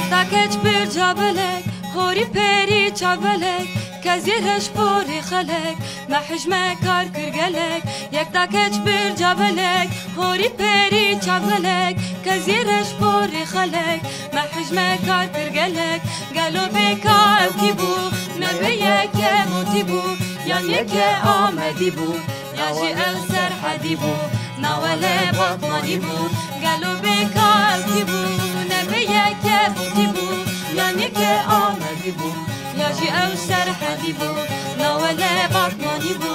یکتا کچ بر جابلک هوری پری چابلک کزیرش پوری خلک محجمه کار کرگلک یکتا کچ بر جابلک هوری پری چابلک کزیرش پوری خلک محجمه کار کرگلک گلو بیکار کی بو نبی یک موتی بو یا یک آمدی بو یا جی سر حدی بو ناوله باطمانی بو گلو بیکار کی بو نبی یک موتی بو یا یک آمدی بو یا جی سر حدی بو ناوله باطمانی بو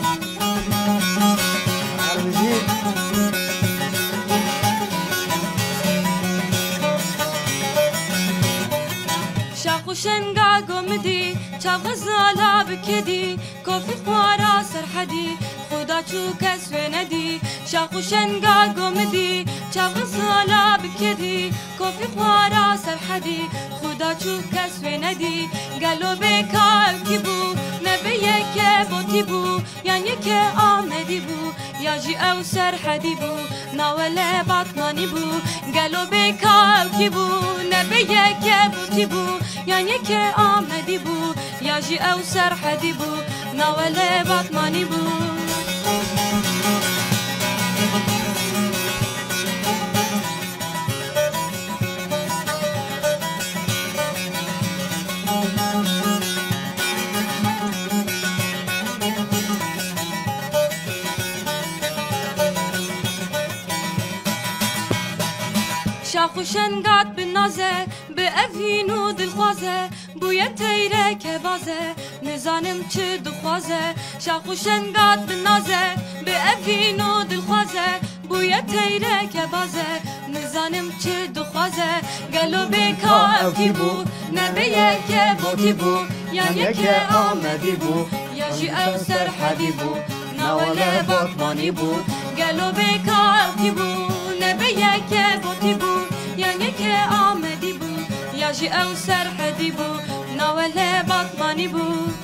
شاخوشنگا گمدی چاو غزالا بکدی کوفی خوارا سرحدی خدا چو کس ندی شاخوشنگا گمدی چاو غزالا بکدی کوفی خوارا سرحدی خدا چو کس ندی گلو بیکار کی بو نبی یک بوتی بو یعنی که آمدی بو یا جی او سرحدی بو ناوله باطمانی بو گلو بیکار کی بو نبی یک بوتی بو یعنی که آمدی بو یا جی او سرحدی بو ناوله باطمانی بو شاخوشنگات بنازه به اوین و دلخوازه بوی تیره که بازه نزانم چه دخوازه شاخوشنگات بنازه به اوین و دلخوازه بوی تیره که بازه نزانم چه دخوازه گلو بیکار کی بو نبی یک بوتی بو یعنی که آمدی بو یا جی او سرحدی بو ناوله باطمانی بو گلو بیکار کی بو نبی یک بوتی بو یعنی که آمدی بو یا جی او سرحدی بو ناوله باطمانی بو